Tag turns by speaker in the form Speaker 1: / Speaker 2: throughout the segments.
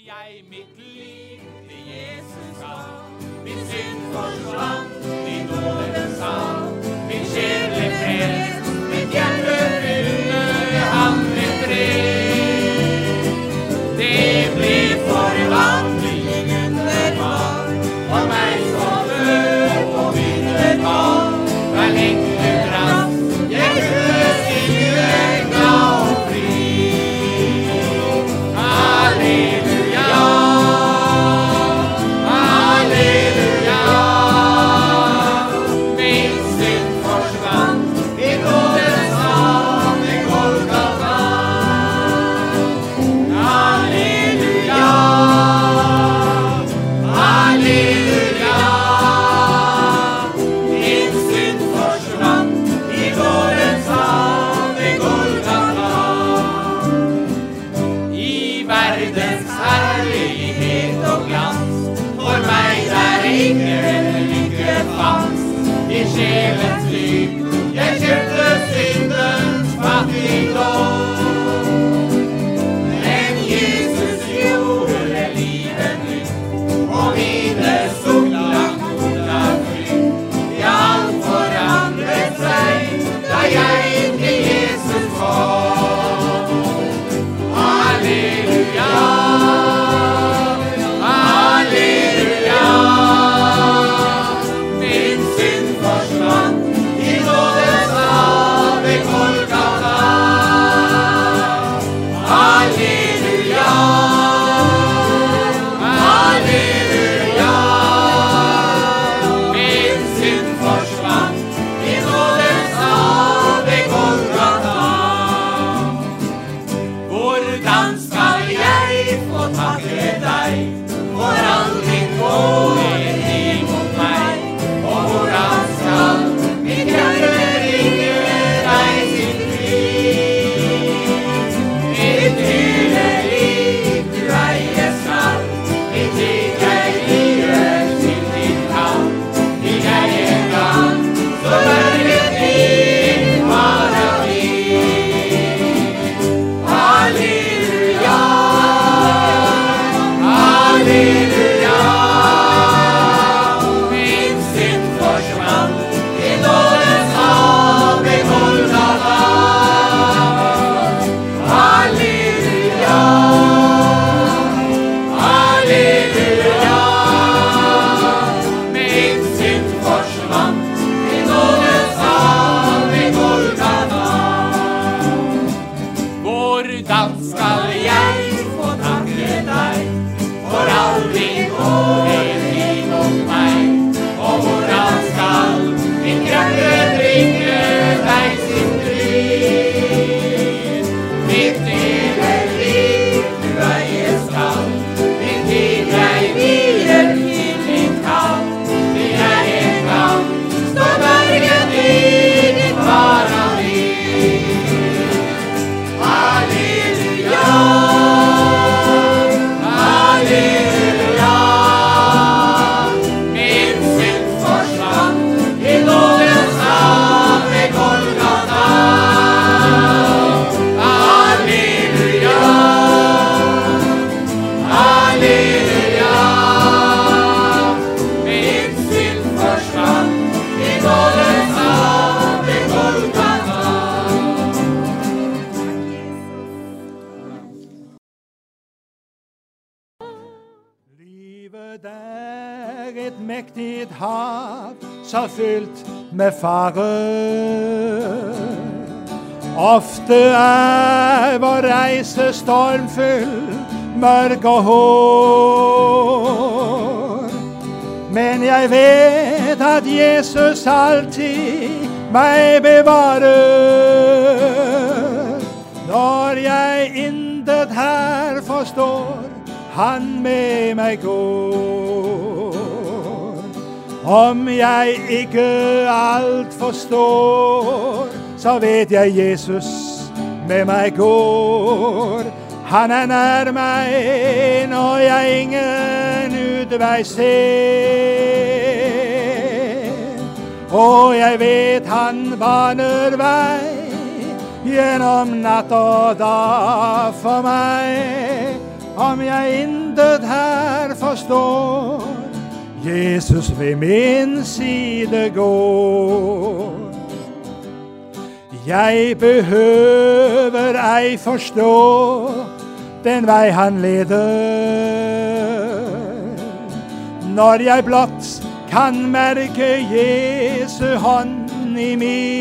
Speaker 1: jeg mitt liv til Jesus gav. Min synd forsvant i nådens hav. Min sjel ble frelst, mitt hjerte fylte han med fred. Det ble forvandling underbar, for meg som før og videre var. Hver lengte trass, jeg kunne synge glad og fri. Halleluja, halleluja. Min synd forsvant i nådens hav ved Golgata. Halleluja, halleluja. Min synd forsvant i nådens hav ved Golgata. I verdens herlighet og glans, for meg der ingen lykke fanns. I sjelens lyk, jeg kjøpte syndens fattigdom. Men Jesus gjorde livet nytt, og mine soler kola flytt. Ja, alt forandret seg, da jeg til Jesus kom. Halleluja, halleluja. Min synd forsvant i nådens hav ved Golgata. Halleluja, halleluja. Min synd forsvant i nådens hav ved Golgata. Hvordan skal jeg få takke deg for all din godhet imot meg? Og hvordan skal mitt hjerte bringe deg sin pris? Mitt hele liv du eier skal, mitt liv jeg giver til din kall. Vil jeg en gang så berget din paradis. Halleluja, halleluja. Min synd forsvant i nådens hav ved Golgata. Halleluja, halleluja. Min synd forsvant i nådens hav ved Golgata. Hvordan skal jeg få takke deg for all din godhet imot meg? Og hvordan skal mitt hjerte bringe deg sin pris? Mitt hele liv du eier skal, mitt liv jeg vier til din kall. Vil jeg en gang stå berget i ditt paradis. Halleluja, halleluja. Min synd forsvant i nådens hav ved Golgata. Halleluja, halleluja. Min synd forsvant i nådens hav ved Golgata.
Speaker 2: Livet er et mektigt hav, så fyldt med fare. Ofte er vår reise stormfull, mørk og hård. Men jeg vet at Jesus alltid meg bevarer. Når jeg intet her forstår, han med meg går. Om jeg ikke alt forstår, så vet jeg Jesus med meg går. Han er nær meg når jeg ingen utvei ser. Og jeg vet han baner vei gjennom natt og dag for meg. om jeg intet her forstår, Jesus ved min side går. Jeg behøver ei forstå den vei han leder, når jeg blott kan merke Jesu hånd i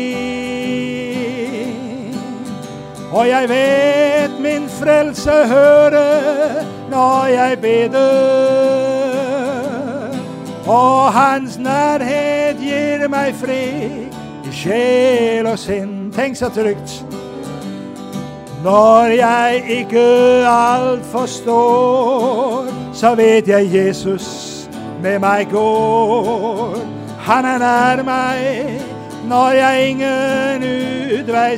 Speaker 2: min. Og jeg vet min frelse hører når jeg beder, og hans nærhet gir meg fred i sjel og sinn. Tenk så trygt. Når jeg ikke alt forstår, så vet jeg Jesus med meg går. Han nær meg når jeg ingen utvei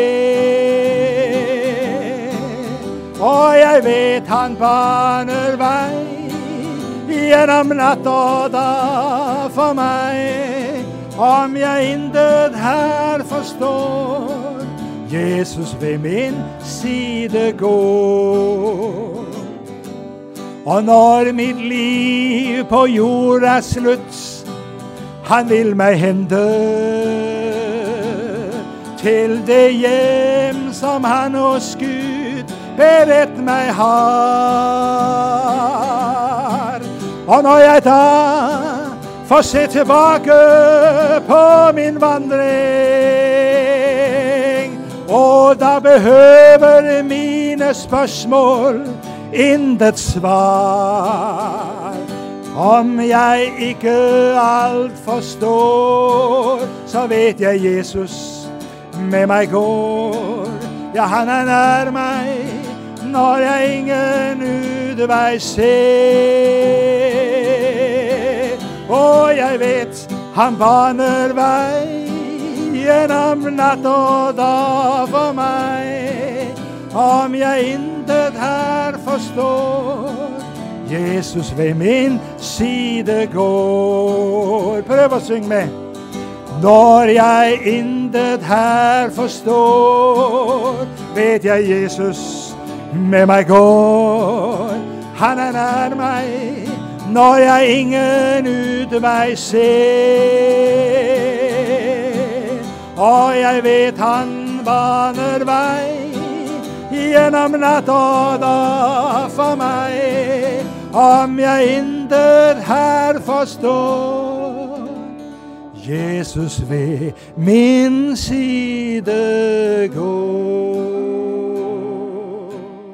Speaker 2: ser, og jeg vet han baner vei gjennom natt og dag for meg. Om jeg intet her forstår, Jesus ved min side går. Og når mitt liv på jorda slutt, han vil meg hente til det hjem som han hos Gud beredt meg har. Og når jeg da får se tilbake på min vandring, og da behøver mine spørsmål intet svar. Om jeg ikke alt forstår, så vet jeg Jesus med meg går. Ja, han nær meg når jeg ingen utvei ser, og jeg vet han baner vei gjennom natt og dag for meg. Om jeg intet her forstår, Jesus ved min side går. Prøv å synge med. Når jeg intet her forstår, vet jeg Jesus med meg går. Han nær meg når jeg ingen utvei ser, og jeg vet han baner vei gjennom natt og dag for meg. Om jeg intet her forstår, Jesus ved min side går.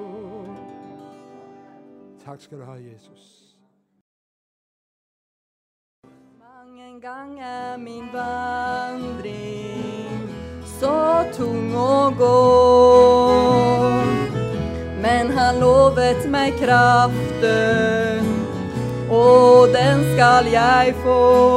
Speaker 2: Takk skal du ha, Jesus.
Speaker 3: Mange ganger min vandring så tung å gå, men han lovet meg kraften, og den skal jeg få.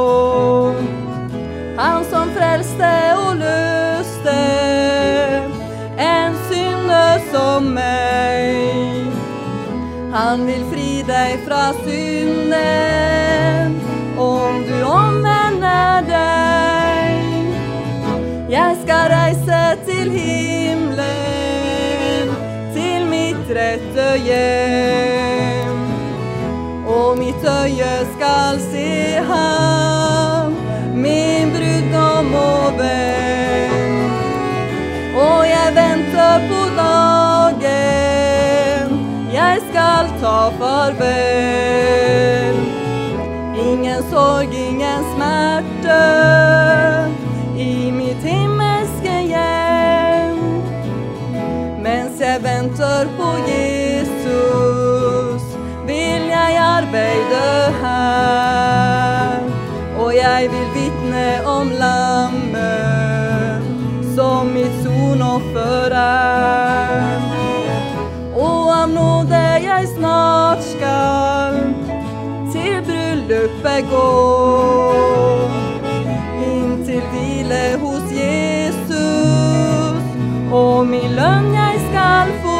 Speaker 3: Han som frelste og løste en synder som meg, han vil fri deg fra synden om du omvender deg. Jeg skal reise til himmelen, til mitt rette hjem, og mitt øye skal se ham, min brudgom og venn. Og jeg venter på dagen jeg skal ta farvel. Ingen sorg, ingen smerte i mitt himmelske hjem. Mens jeg venter på Jesus, vil jeg arbeide her. Og jeg vil vitne om lammet som mitt sonoffer er. Og av nåde jeg snart skal til bryllupet gå, inn til hvile hos Jesus, og min lønn jeg skal få.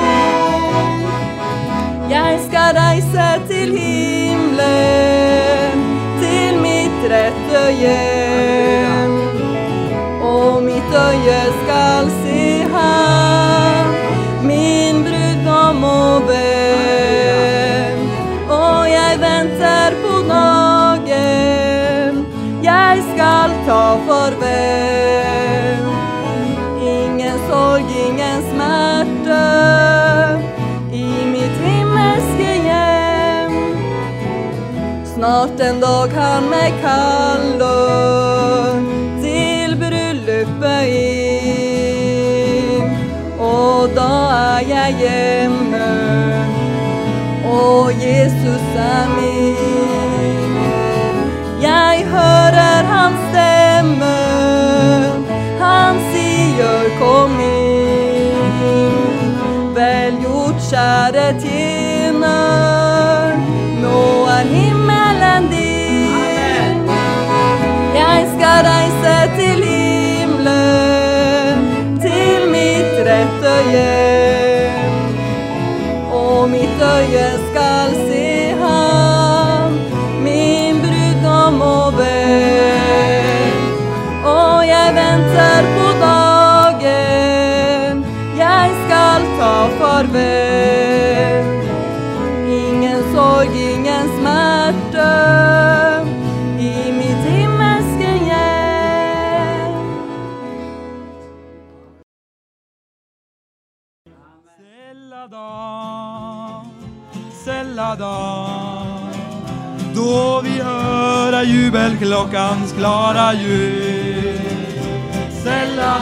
Speaker 3: Jeg skal reise til himmelen, til mitt rette hjem, og mitt øye skal se ham, min brudgom og venn. farväl. Ingen sorg, ingen smärta i mitt himmelska hem. Snart en dag han mig kallar till bröllopet in. Och då är jag hemma och Jesus är min. Jag hörer hans stämma, han säger kom in. Väl gjort käre tjänar, nå är himmelen din. Jag ska resa till himlen, till mitt rätta hem. Och mitt öje skall se han, min brudgom och vän. Och jag väntar på dagen, jag skall ta farväl. Ingen sorg, ingen smärta i mitt himmelska hem.
Speaker 4: Sälla dag, då vi höra jubelklockans klara ljud. Sälla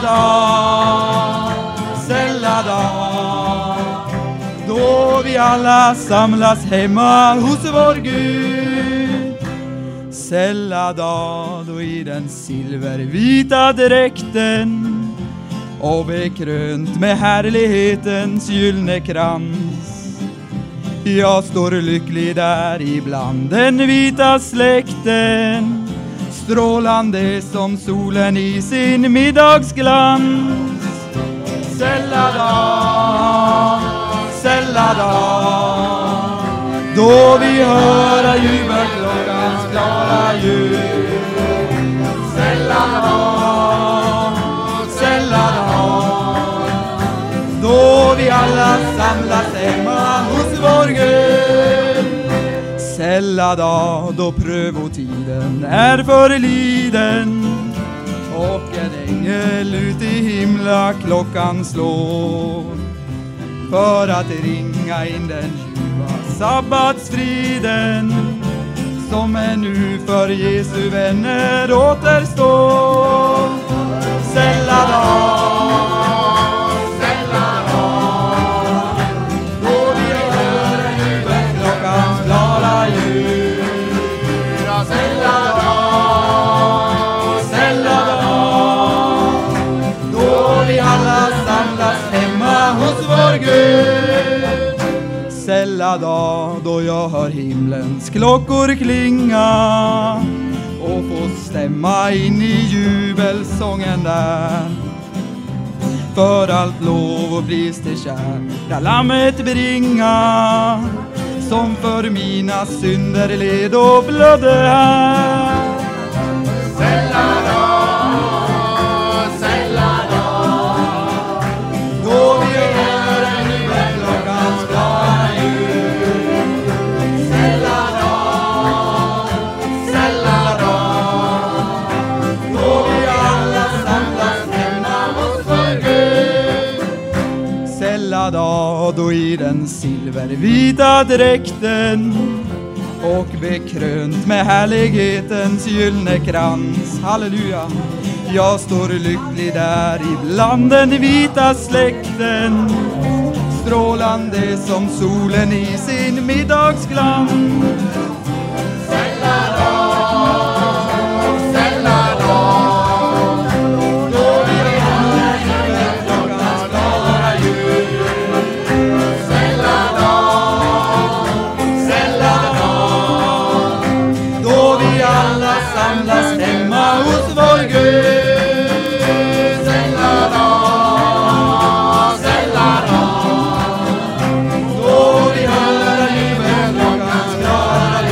Speaker 4: dag, då vi alla samlas hemma hos vår Gud. Sälla dag, då i den silvervita dräkten och bekrönt med härlighetens gyllene krans. Jag står lycklig där ibland den vita släkten, strålande som solen i sin middagsglans. Sälla dag, då vi höra jubelklockans klara ljud. Sälla dag, då vi alla samlas hemma hos vår Gud. Sälla dag, då prövotiden är förliden och en ängel ut i himla klockan slår för att ringa in den ljuva sabbatsfriden som ännu för Jesu vänner återstår. Sälla dag, då vi hör jubelklockans klara ljud. Sälla dag, då vi alla samlas hemma hos vår Gud. Sälla dag, då jag hör himlens klockor klinga och får stämma in i jubelsången där. För allt lov och pris till kära lammet bringa, som för mina synder led och blödde här. Sälla dag, då vi hör jubelklockans klara ljud. Sälla dag, då vi alla samlas hemma hos vår Gud. Sälla dag, då i den silvervita dräkten och bekrönt med härlighetens gyllene krans. Halleluja! Jag står lycklig där ibland den vita släkten, strålande som solen i sin middagsglans. Sälla dag, då vi hör jubelklockans klara ljud. Sälla dag, då vi alla samlas hemma hos vår Gud. Sälla dag, då vi hör jubelklockans klara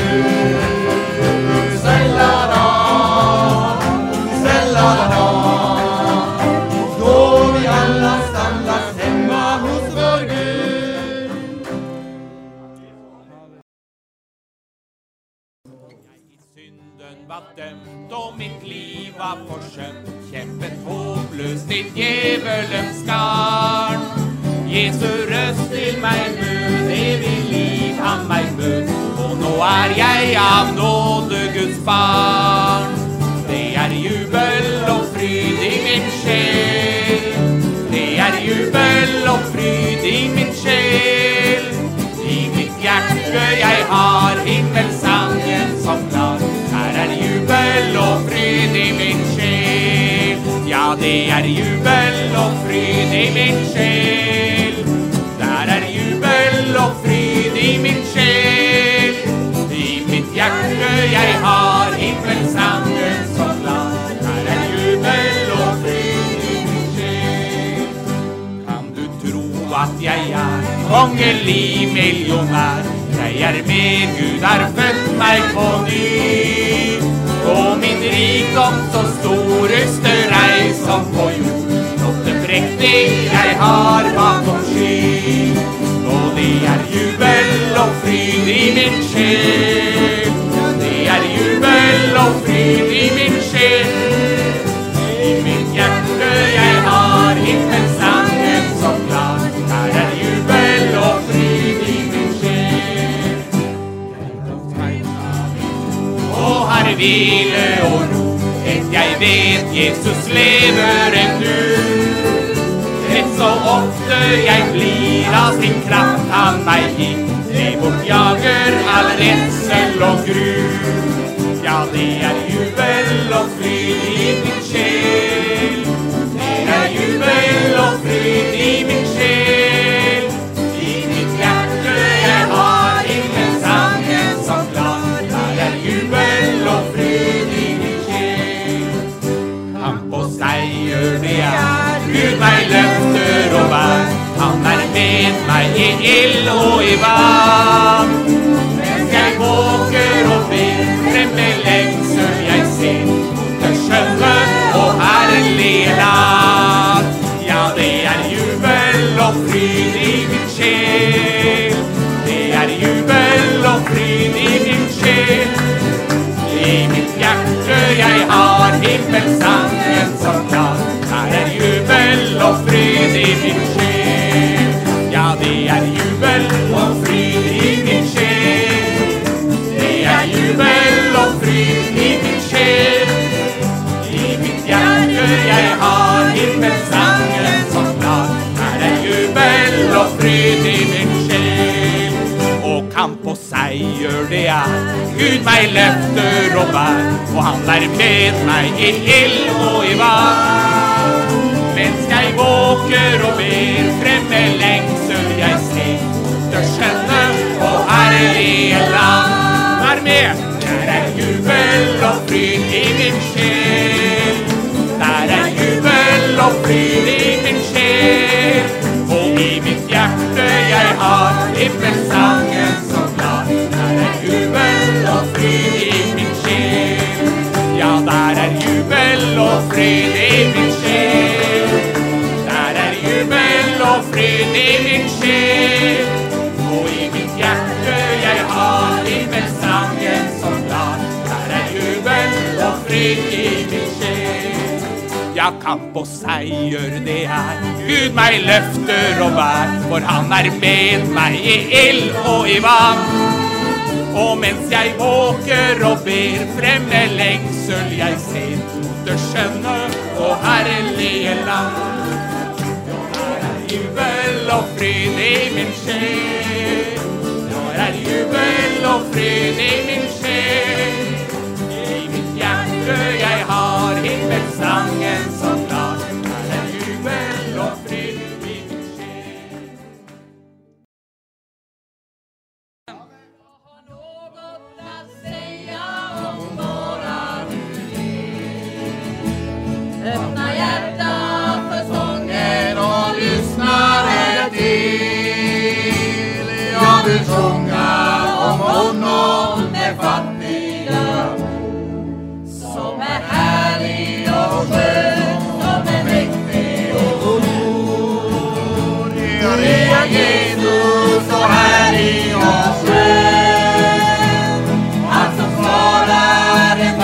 Speaker 1: Døden var dømt, og mitt liv var forsømt, kjempet håpløst i djevelens garn. Jesu røst til meg mød, evig liv han meg mød, og nå er jeg av nåde Guds barn. Det er jubel og fryd i min sjel, det er jubel og fryd i min sjel. I mitt hjerte jeg har himmelsangen som klar, her er jubel og fryd i min sjel. Ja, det er jubel og fryd i min sjel, der er jubel og fryd i min sjel. I mitt hjerte jeg har himmelsangen som klar, her er jubel og fryd i min sjel. Kan du tro at jeg er kongelig millionær? Jeg er med, Gud har født meg på ny, og min rikdom så stor større som på jord. Flotte prektig jeg har bakom sky, og det er jubel og fryd i min sjel. Det er jubel og fryd i min sjel. I mitt hjerte jeg har himmelsangen som klar, her er jubel og fryd i min sjel. Og har hvile og ro, jeg vet Jesus lever ennu. Rett så ofte jeg blir av sin kraft han meg gir, det bortjager all redsel og gru. Ja, det er jubel og fryd i min sjel, det er jubel og fryd i min sjel. I mitt hjerte jeg har himmelsangen som klar, her er jubel og fryd i min sjel. Kamp og seier det er, Gud meg løfter og bær, han er med meg i ild og i vann. Mens jeg våker og ber, fremme lengsel jeg ser, mot det skjønne og herlige land. Ja, det er jubel og fryd i min sjel, det er jubel og fryd i min sjel. I mitt hjerte jeg har himmelsangen som klar, her er jubel og fryd i min sjel. Ja, det er jubel og fryd i min sjel, det er jubel og fryd i min sjel. I mitt hjerte jeg har himmelsangen som klar, her er jubel og fryd i min sjel. Og kamp og seier det er, Gud meg løfter og bær, og han er med meg i ild og i vann. Mens jeg våker og ber, fremme lengsel jeg ser, mot det skjønne og herlige land. Vær med! Der er jubel og fryd i min sjel, der er jubel og fryd i min sjel. Og i mitt hjerte jeg har himmelsangen som klar, der er jubel og fryd i min sjel. Ja, der er jubel og fryd i min sjel, der er jubel og fryd i min sjel. Og i mitt hjerte jeg har himmelsangen som klar, der er jubel og fryd i min sjel. Ja, kamp og seier det er, Gud meg løfter og bær, for han er med meg i ild og i vann. Og mens jeg våker og ber, fremme lengsel jeg ser, mot det skjønne og herlige land. Der er jubel og fryd i min sjel, der er jubel og fryd i min sjel. I mitt hjerte jeg har himmelsangen som klar, der er jubel og fryd i min sjel.
Speaker 3: Öppna hjärtat för sånger
Speaker 4: och lyssnare till. Jag vill sjunga om honom med fattiga,
Speaker 3: som är härlig och skön, som är mäktig och
Speaker 4: god. Ja, det är Jesus så härlig och skön, han som svarar en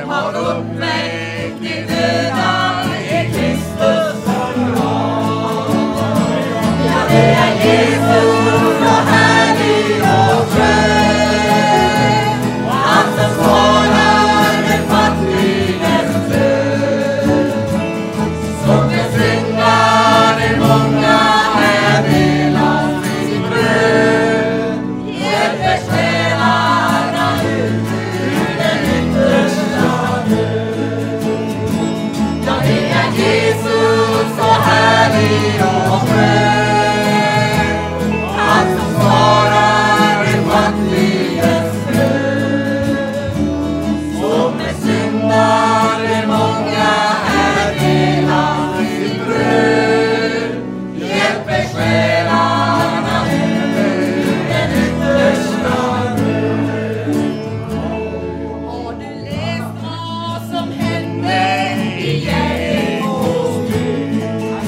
Speaker 1: har uppväckt de döda i Kristus vår Herre. Ja, det är Jesus så härlig och skön, han som svarar den fattiges bön. Som en syndare många är delat sitt bröd, hjälper själarna ut ur den yttersta nöd. Ja, det är Jesus så härlig och skön, han som svarar den fattiges bön. Som en syndare många är delat sitt bröd, hjälper själarna ur den yttersta nöd. Har du läst vad som hände i Jerikos by?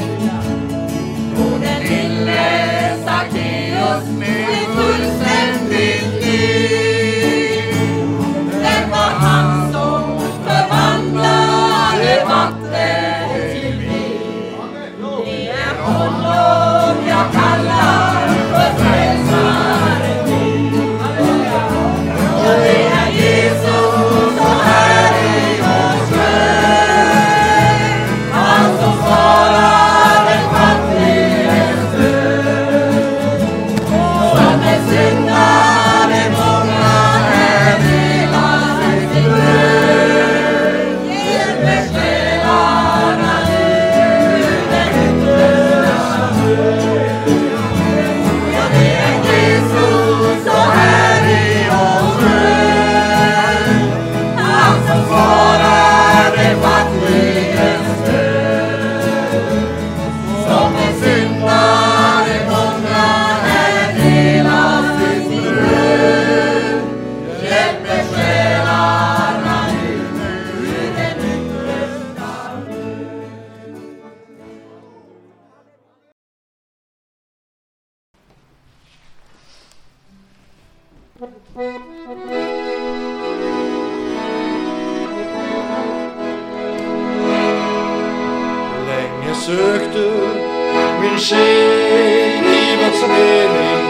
Speaker 1: Då den lille Sackeus blev fullständigt dyr. Det var han som förvandlade vatten till vin. Det är honom jag kallar för frälsaren min. Och det är Jesus så härlig och skön, han som svarar den fattiges bön. Som en syndare många är delat sitt bröd, hjälper själarna ur den yttersta nöd. Ja, det är Jesus så härlig och skön, han som svarar den fattiges bön. Som en syndare många är delat sitt bröd, hjälper själarna ur den yttersta nöd.
Speaker 5: Länge sökte min själ livets mening,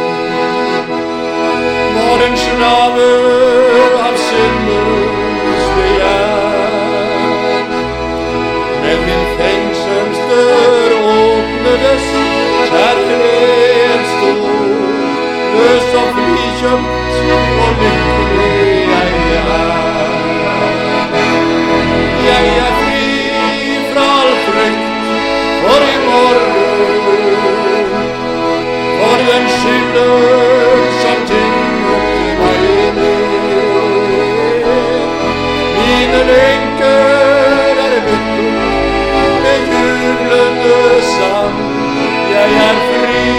Speaker 5: var en slave av syndens begär. Men min fängselsdörr öppnades, kärleken stod, lös och friköpt och lycklig jag är. Jag är fri från all frykt för imorgon, för den skylden som tynget mig ner. Mina länkar är bytten med jublande sång. Jag är fri,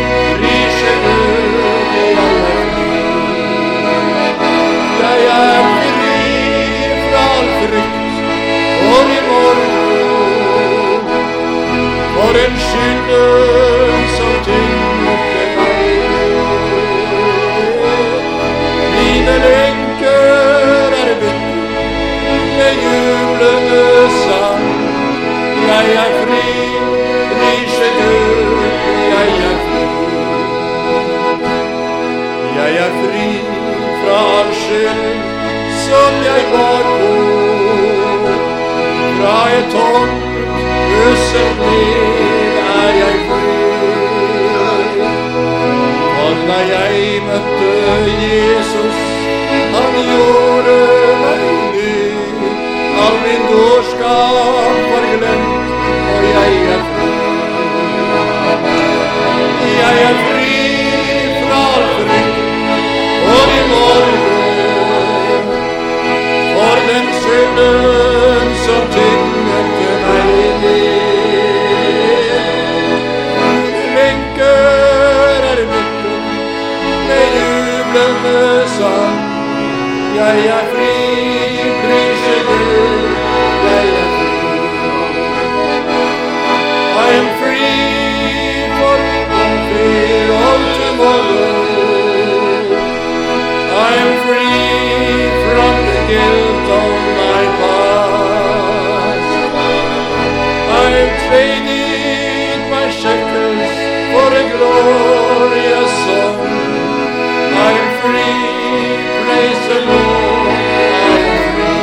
Speaker 5: jag är fri från all frykt för imorgon, för den skylden som tynget mig ner. Mina länkar är bytten med jublande sång. Jag är fri, jag är fri från all skyld som jag bar på. Från ett hårt öset liv är jag fri. Och när jag mötte Jesus, han gjorde mig ny. All min dårskap var glömt och jag är fri. Jag är fri från all frykt och imorgon, för den synden som tyngde mig ner. Länkar är bytten med jublande sång. Jag är fri, bryr sig Gud, jag är fri. I am free for fear of tomorrow. I am free from the guilt of my past. glorious song. I'm free, praise the Lord, I'm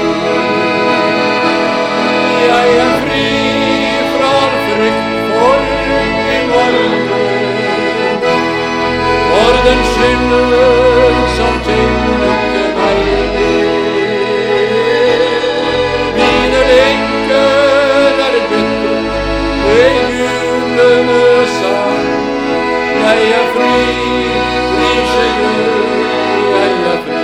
Speaker 5: free. Jeg fri fra frykt for i morgen, for den skyld som tyngte meg ned. Mine lenker bytte med jublende sang. Jeg fri, priser Gud, jeg fri.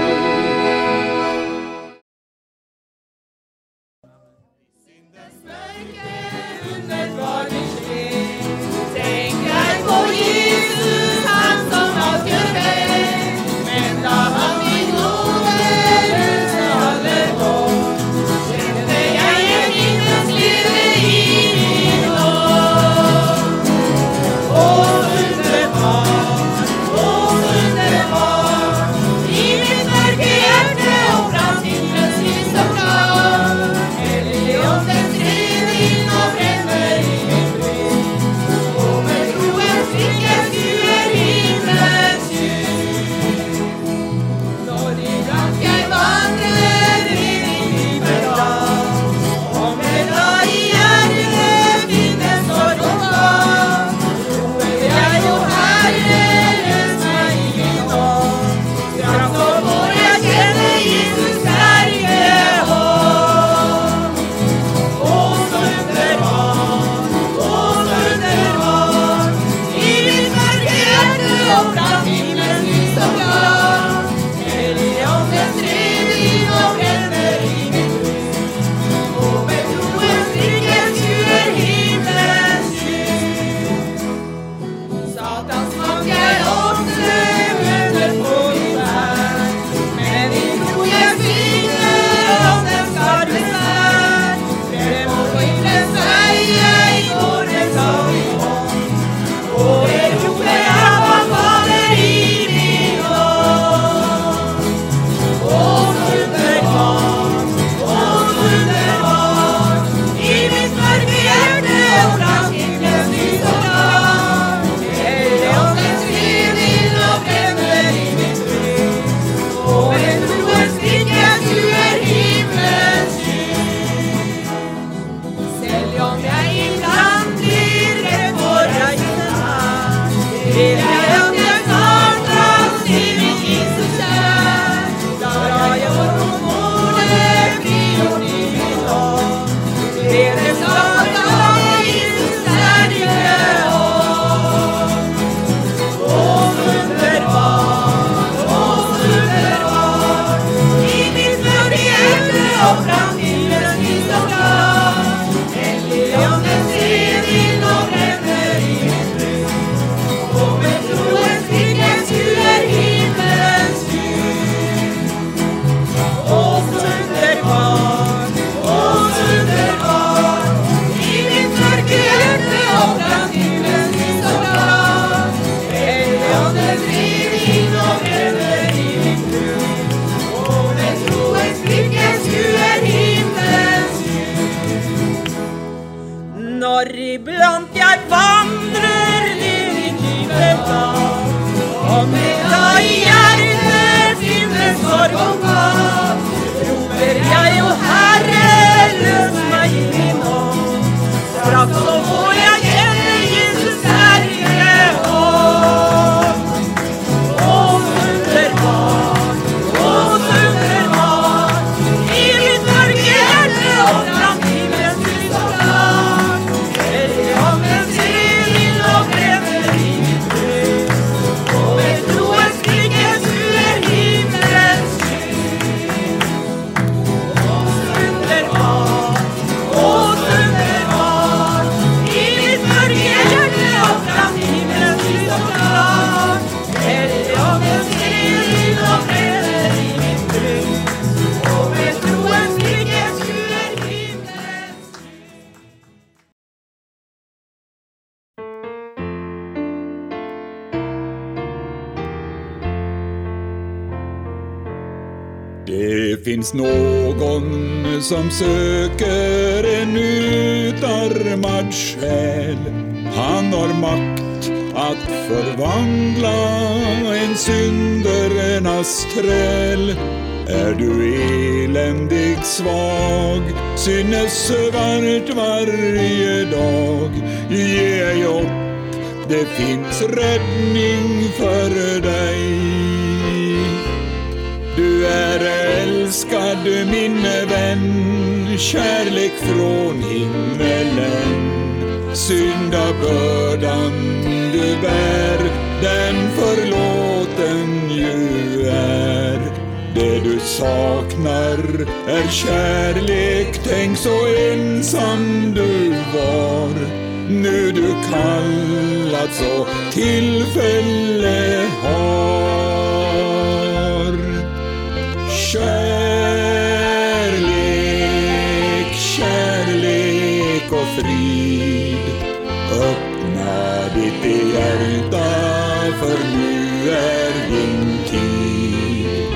Speaker 3: Iblant jeg vandrer ned i dypet hav, og med da i hjertet finnes sorg og hav, roper jeg jo Herre, løs meg i min ånd, straks så får jeg kjenne Jesus herlige hånd. Å underbart, i mitt mørke hjerte og fram himmelens lys og klart, Helligånden ser inn og brenner i mitt brød, og ved troens blikket skuer himmelens skyld. Å underbart, i mitt mørke hjerte og fram himmelens lys og klart, Helligånden ser inn og brenner i mitt brød, og ved troens blikket skuer himmelens skyld.
Speaker 6: Det finns någon som söker en utarmad själ. Han har makt att förvandla en syndernas träl. Är du eländig svag, synes svart varje dag, ge ej upp, det finns räddning för dig. Du är älskad min vän, kärlek från himmelen. Syndabördan du bär, den förlåten ju är. Det du saknar är kärlek, tänk så ensam du var. Nu du kallats och tillfälle har. Kärlek, kärlek och frid, öppna ditt hjärta, för nu är din tid.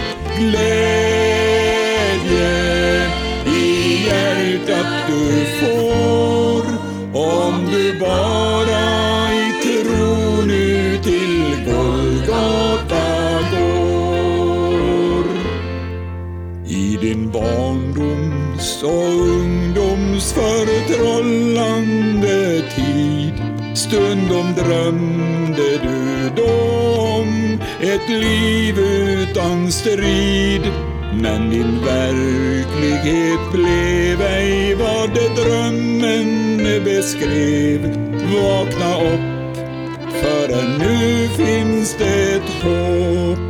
Speaker 6: Glädje i hjärtat du får, om du bara i tro nu till Golgata går. I din barndoms och ungdoms förtrollande tid, stundom drömde du då om ett liv utan strid. Men din verklighet blev ej vad drömmen beskrev. Vakna upp, för nu finns det ett hopp.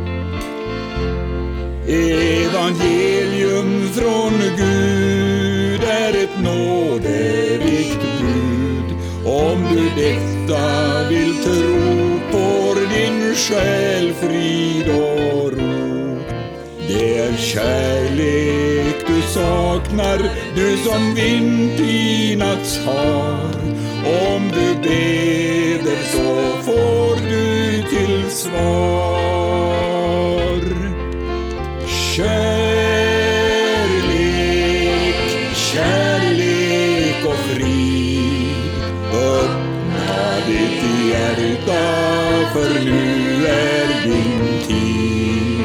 Speaker 6: Evangelium från Gud är ett nåderikt bud. Om du detta vill tro, får din själ frid och ro. Det är kärlek du saknar, du som vindpinats har. Om du beder så får du till svar. Kärlek, kärlek och frid, öppna ditt hjärta, för nu är din tid.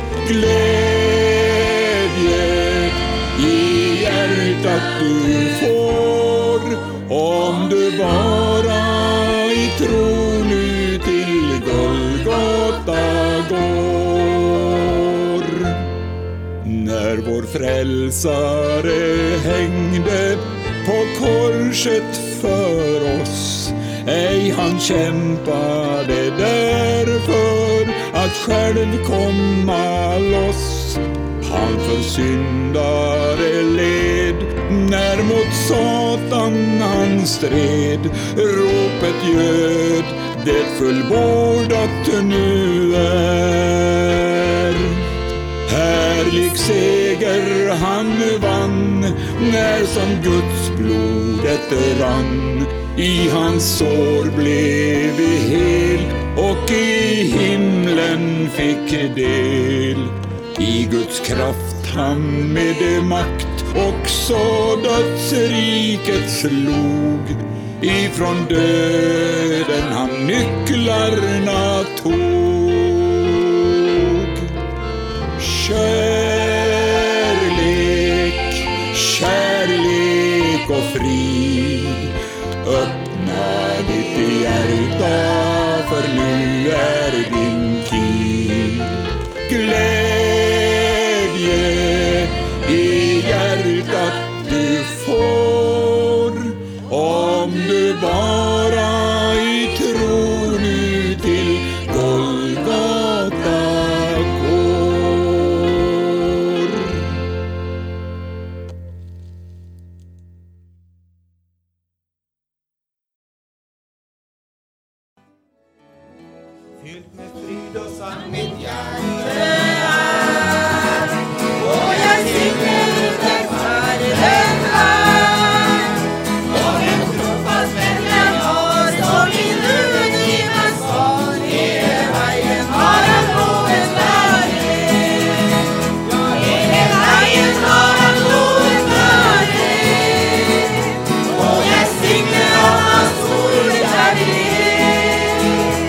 Speaker 6: Glädje i hjärtat du får, om du bara i tro nu till Golgata går. När vår frälsare hängde på korset för oss, ej han kämpade därför att själv komma loss. Han för syndare led, när mot Satan han stred. Ropet göd, det fullbordat nu är. Härlig seger han nu vann, när som Guds blodet rann. I hans sår blev vi hel, och i himlen fick del. I Guds kraft han med makt också dödsriket slog. Ifrån döden han nycklarna tog. Kärlek, kärlek och frid, öppna ditt hjärta, för nu är din tid. Glädje i hjärtat du får, om du bara i tro nu till Golgata går.
Speaker 1: Fyllt med frid och sann mitt hjärta,
Speaker 3: Och jag synger där färden är.
Speaker 1: och en trofast vän jag har,
Speaker 3: Som i nuet i mig svar,
Speaker 1: hela vägen
Speaker 3: har han lovet värhet. Hela vägen har han lovet värhet. Och jag synger om hans storkärlek.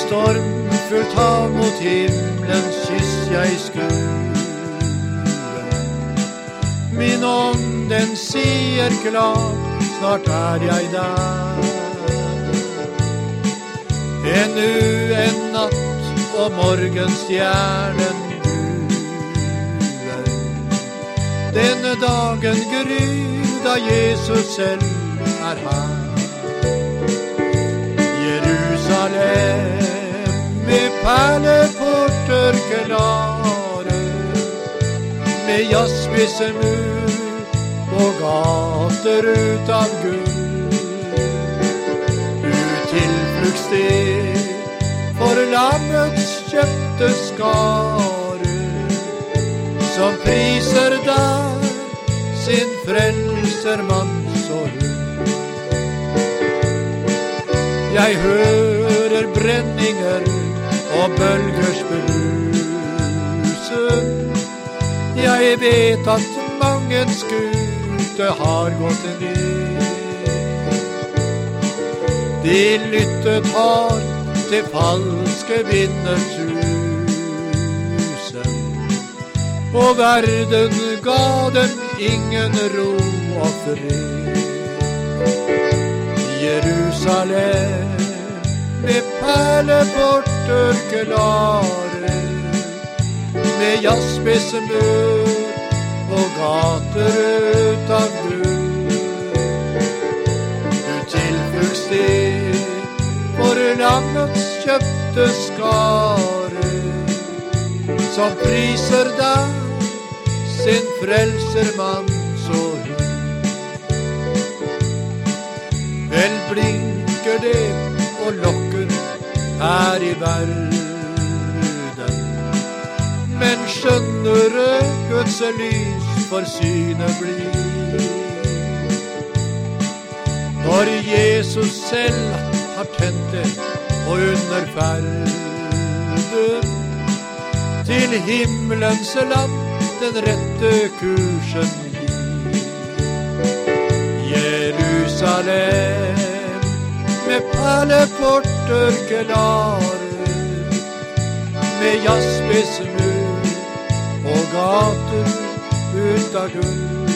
Speaker 5: stormfullt hav mot himmelens kyss jeg skuer. Min ånd den sier klart, snart jeg der. Ennå en natt og morgenstjernen buer. Denne dagen gryr da Jesus selv her. Jerusalem med perleporter klare, med jaspissmur og gater ut av gull. Du tilfluktssted for lammets kjøpte skare, som priser der sin frelsermann så hund. Jeg hører brenninger og bølgers bruse. Jeg vet at mange skute har gått ned. De lyttet har til falske vinnertusen, og verden ga dem ingen ro og fred. Jerusalem med perleporter klare, med jaspissmur og gater ut av gull. Du tilfluktssted for lammets kjøpte skare, som priser deg sin frelsermann så hund. Vel blinker det og lokker her i verden, men skjønnere Guds lys for synet blir. Når Jesus selv har tent det og under ferden til himmelens land den rette kursen gir. Jerusalem med perleporter klare, med jaspissmur og gater ut av gull.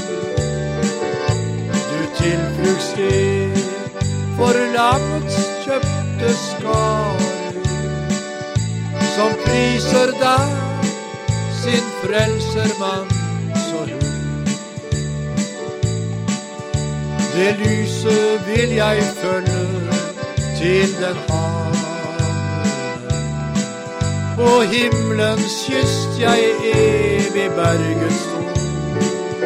Speaker 5: Du tilfluktssted for lammets kjøpte skare, som priser deg sin frelsermann så hund. Det lyset vil jeg følge til den havne, og himmelens kyst jeg evig berget stod.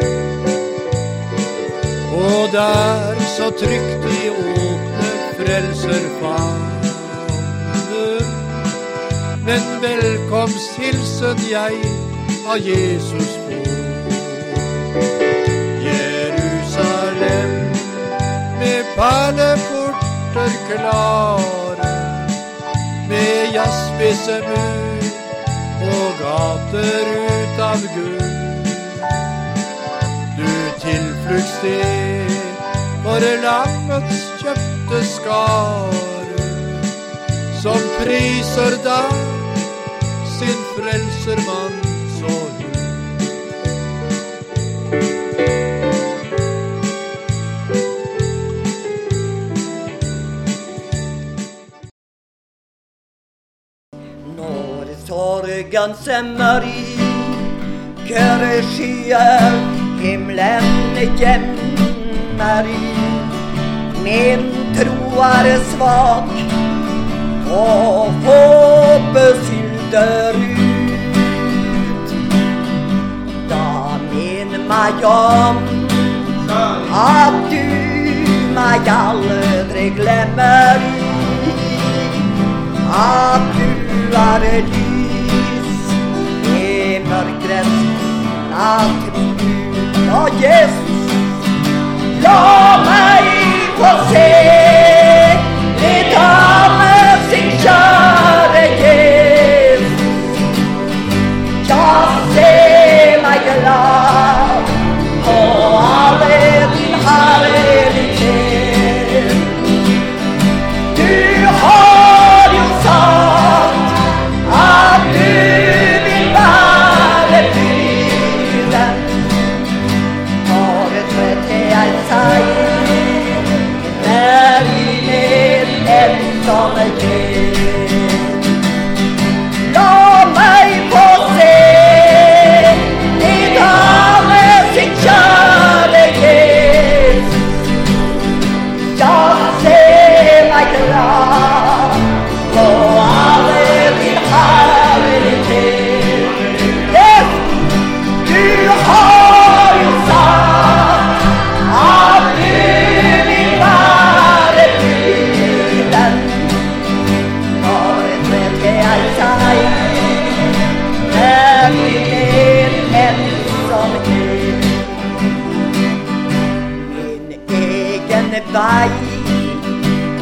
Speaker 5: Og der så trygt i åpne frelser favne, men velkomsthilsen jeg av Jesus på. Jerusalem med perleporter klare, med jaspissmur og gater ut av gull. Du tilfluktssted for lammets kjøpte skare, som priser deg sin frelsermann så hund.
Speaker 3: Sorgens mørkere skyer himlen gjemmer i. Min tro svak og håpet sylder ut. Da minn meg om at du meg aldri glemmer, at du lys i mørkets natt. Ja, Jesus, la meg få se litt av sin kjære Jesus. Ja, se meg glad på alle din herlighet. Du har jo sagt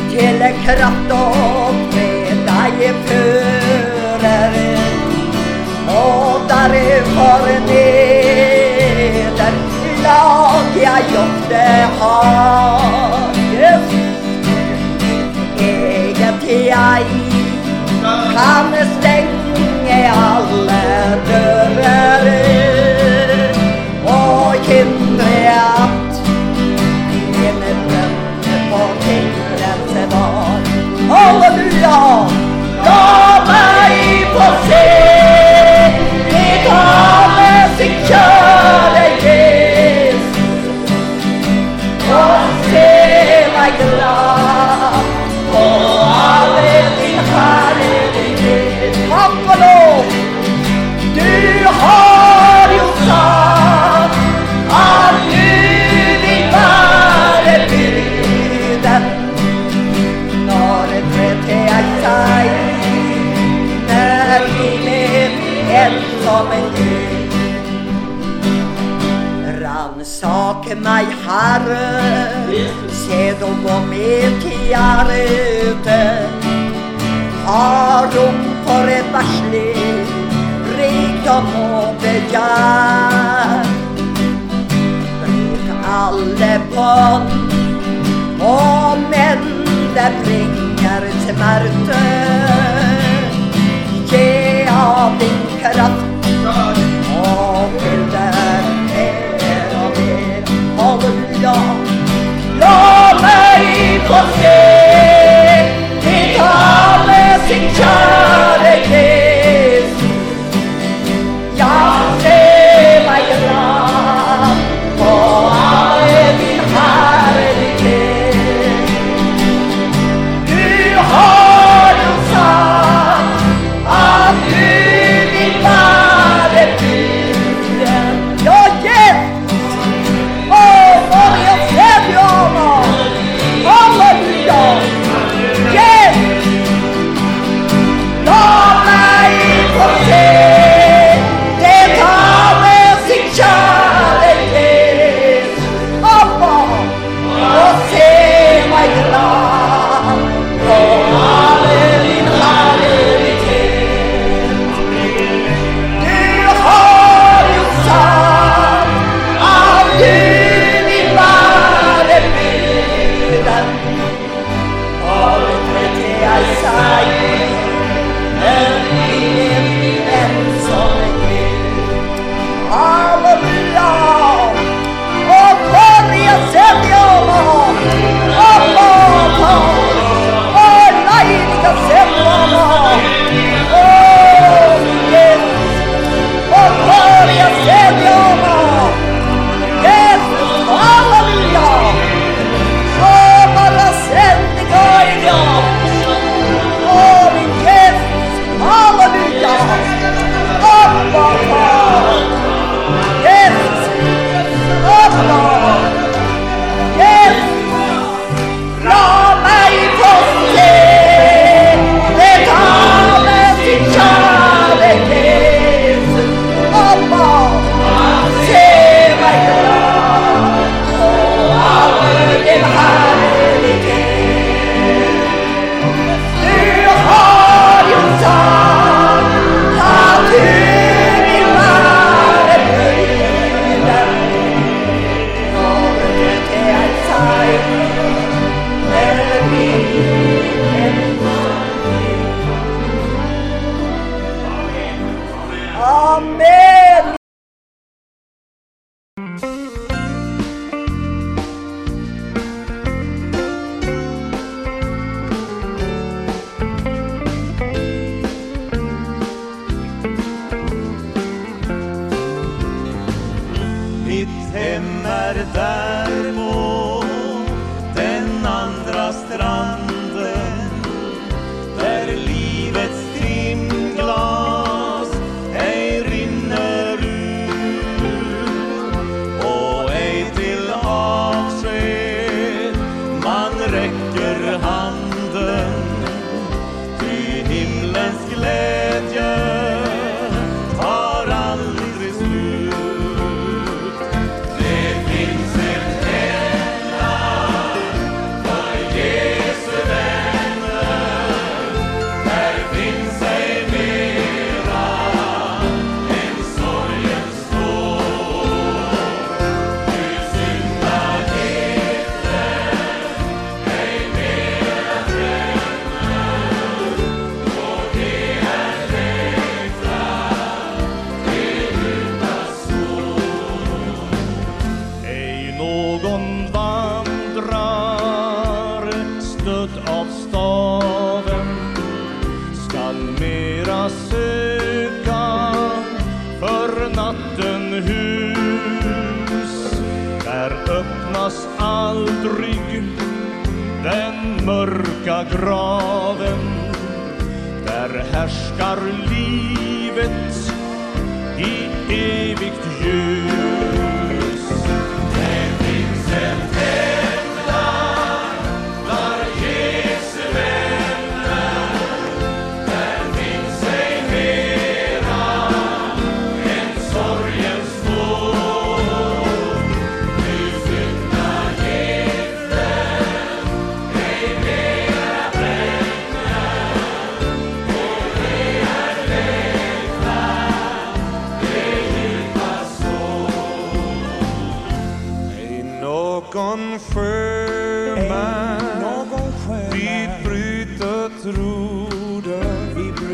Speaker 3: Til kraft og fred deg fører, og derfor neder lag jeg ofte har. Egentlig jeg kan stenge alle dører og hindre at mine drømmer på himmelens var. Halleluja! La meg få se ditt sin kjære Jesus, og se meg glad på alle din herlighet. Takk og lov, du har jo sagt at du vil være byrden. Når trette jeg seg nær himmelen som en Gud. Ransake meg, Herre, se du gå med til hjertet. Har rom for et verslig rikdom og begjær. Bruk alle bånd, og men det bringer smerte. Ge av din kraft, og fyll der mer og mer. Halleluja! La meg få se ditt sin kjære Jesus. Ja, se meg glad på alle din herlighet. Du har jo sagt at du vil være byrden. Ja, Jesus! For jeg ser du av halleluja! Jesus! La meg få se det med sin kjære Jesus. Abba, og se meg glad på alle din herlighet. Du har jo sagt at du vil være byrden. Aldri til jeg sier halleluja, og for jeg ser bjørna, og leilige ser bjørna, Jesus, og for jeg ser bjørna, Jesus, halleluja, og bare sende gøyre, min Jesus, halleluja, Abba, Jesus, Abba, Jesus, la meg få se det med sin kjære Jesus. Abba, se meg glad på alle din herlighet. Du har jo sagt at du vil være byrden. Når det jeg sier med min Amen.
Speaker 7: Mitt hem där på den andra stranden, där livets timglas ej rinner ut och ej till avsked man räcker handen, ty himlens glädje tar aldrig slut. Det finns en enda för Jesu vän. mörka graven, där härskar livet i evigt ljus. Det finns en hemland där Jesu vänner, där finns ej mera än sorgens vår. Nu syndar giften ej mera bränner, och det är lättare det djupa sår. Ej någon sjöman vid brutet roder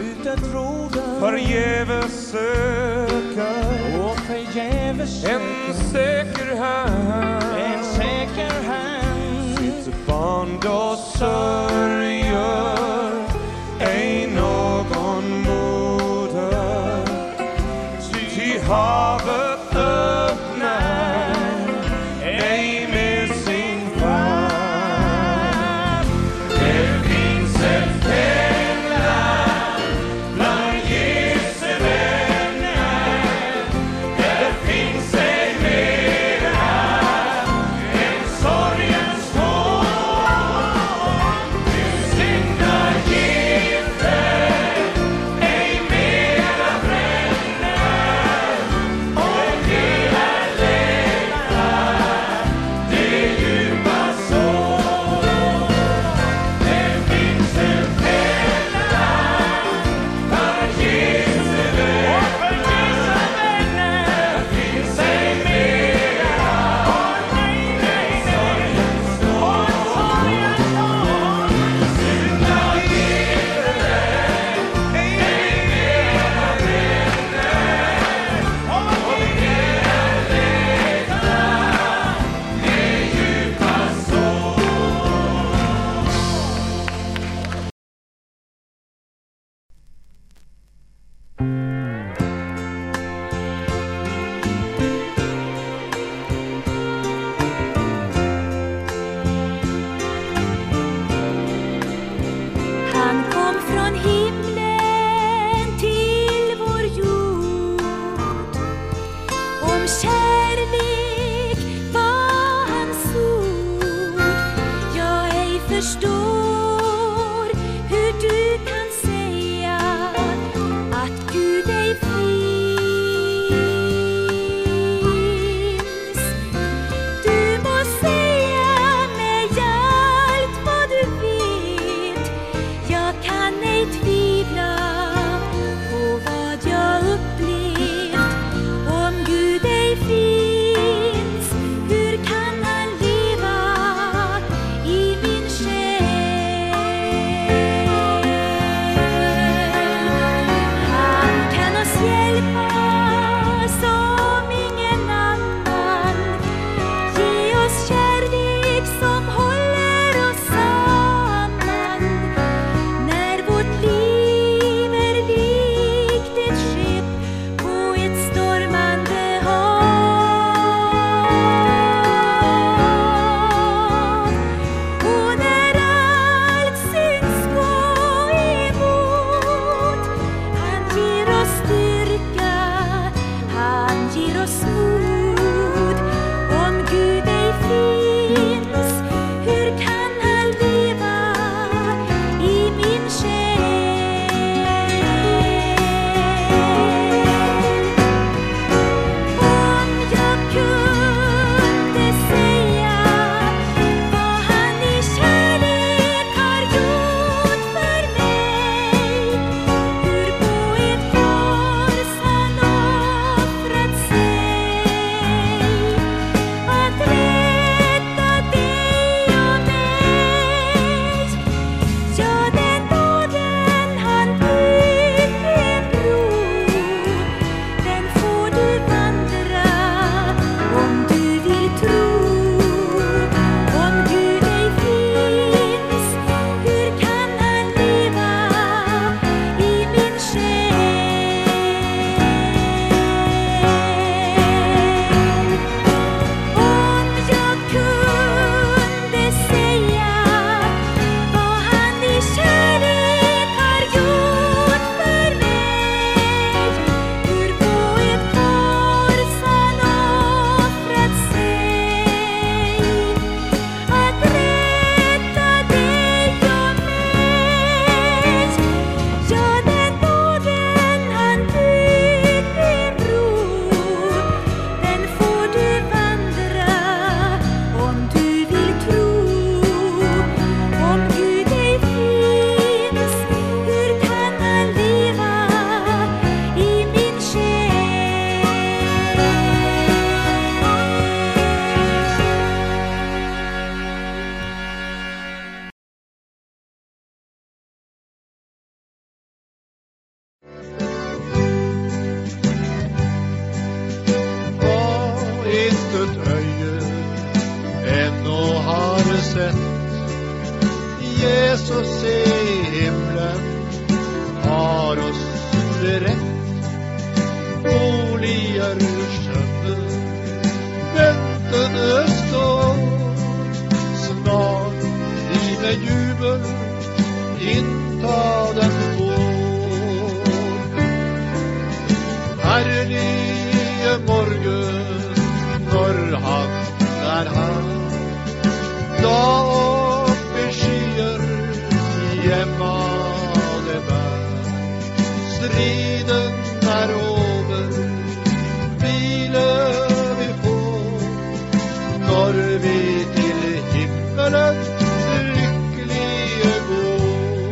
Speaker 7: förgäves söker en säker hand. Sitt barn då sörjer ej någon moder, ty havet öppnar ej med sin famn. Det finns ett hemland bland Jesu vänner, där finns ej mera än sorgens tår. Nu syndar giften ej mera bränner, och det är lättare det djupa sår. Det finns ett hemland där Jesu vänner, där finns ej mera än sorgens tår. Syndar giften ej mera bränner, och det är lättare det djupa sår.
Speaker 8: Han kom från himlen till vår jord. Om kärlek var hans ord. Jag ej förstår hur du kan säga att Gud ej finns. Du må säga mig allt vad du vet. Jag kan ej tvivla på vad jag upplevt. Om Gud ej finns, hur kan han leva i min själ?
Speaker 5: Jesus i himlen har oss berett boliger skjønne, ventende står. Snart vi med jubel innta den får. Herlige morgen når han er her, da oppe skyer hjemmade bær. Striden er over, hvile vi får, når vi til himmelen lykkelige går.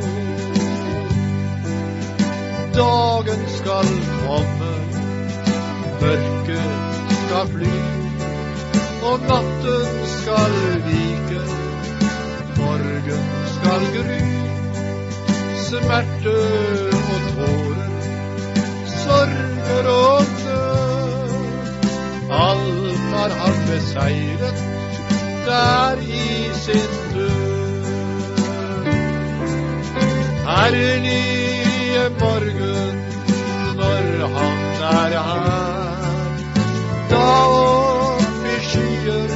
Speaker 5: Dagen skal komme, mørket skal fly, og natten skal vike, morgen skal gry. Smerte og tårer, sorger og nød, alt har han beseiret der i sin død. Herlige morgen når han er her, da opp i skyer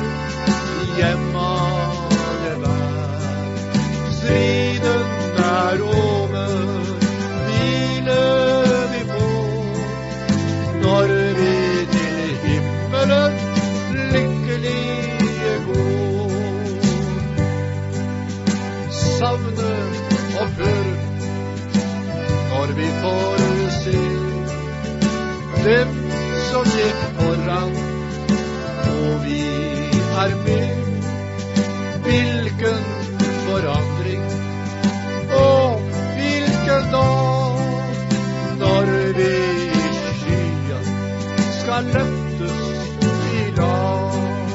Speaker 5: hjemmade bær. Striden er over, hvile vi får, når vi til himmelen lykkelige går. Savne og før, når vi får se dem som gikk foran, og vi er med. Hvilken forandring, og hvilken dag, når vi i skyen skal løftes i lag.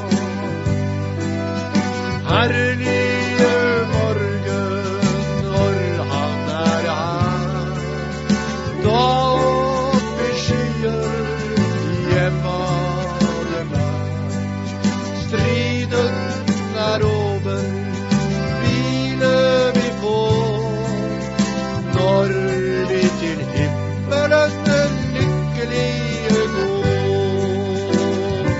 Speaker 5: Herlige morgen når han er her, da oppe skyer hjemmade bær. Striden er over, hvile vi får, når vi til himmelen lykkelige går.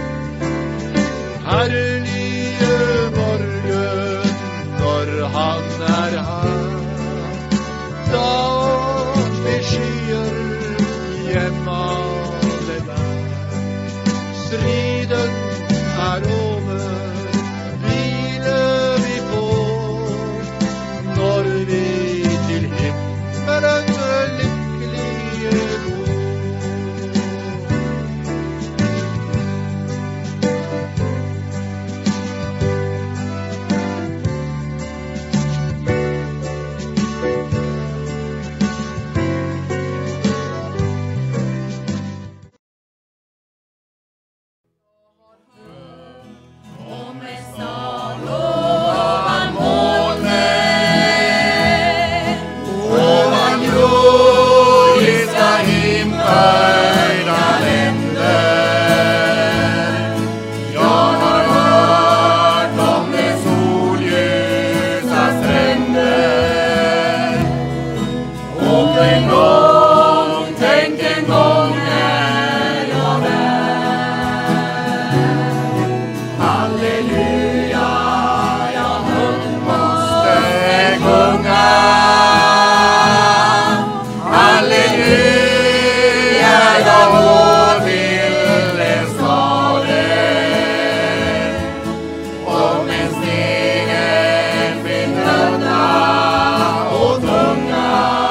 Speaker 5: Herlige morgen når han er her, da oppe skyer hjemmade bær. Striden er over, hvile vi får, når vi til himmelen lykkelige går.
Speaker 1: Om en stad ovan molnen, ovan jordiska himmhöjda länder. Jag har hört om de solljusa stränder, och en gång, tänk en gång är jag där. Halleluja, jag måste sjunga. Halleluja, jag går till den staden. Om en stegen finns trötta och tunga,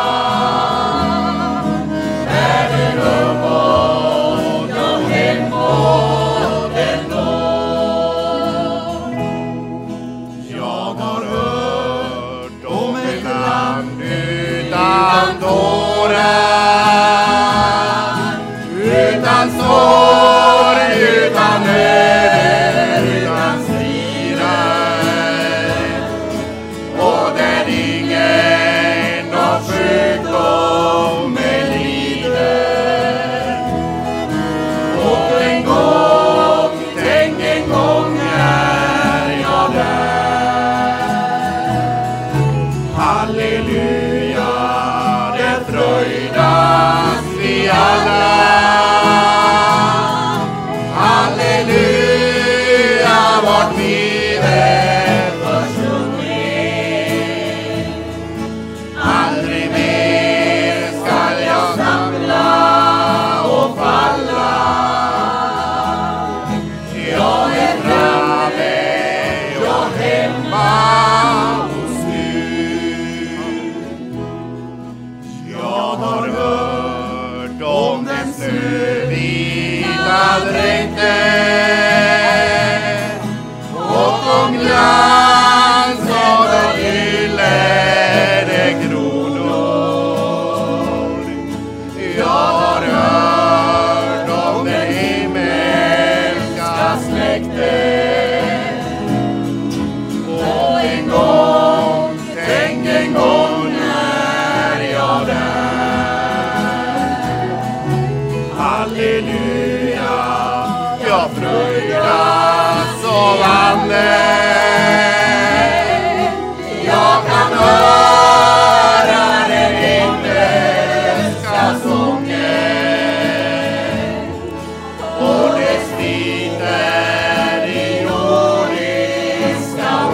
Speaker 1: är den uppåt och hemåt ändå. Jag har hört om ett land utan tårar, utan sorg, utan nöd, utan strider, och där ingen av sjukdom lider. Och en gång, tänk en gång är jag där.
Speaker 4: alla. Halleluja, vårt liv är försvunnit. Aldrig mer skall jag samla och falla. Jag är framme, jag hemma hos Gud. Jag har hört om den snövita dräkten och om glans av de gyllene kronor. Jag har hört om den himmelska släkten. Och en gång, tänk en gång när jag där. Halleluja, jag fröjdas av Anden. Jag kan höra den himmelska sången och dess sliter i jordiska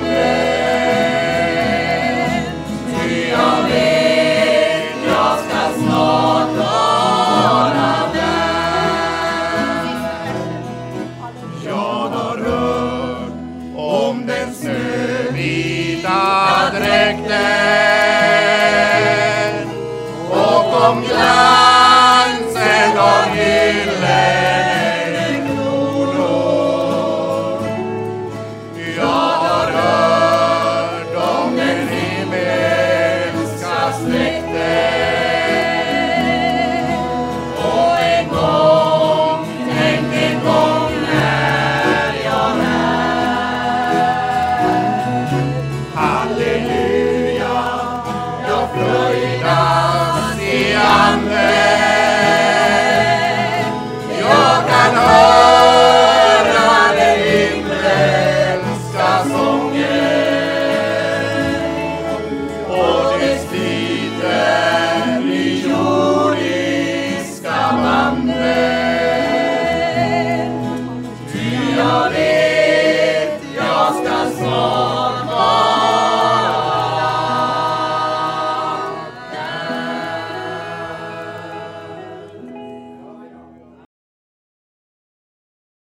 Speaker 4: vanden. Ty jag vet jag ska snart vara där. Jag har hört om den snövita dräkten och om glans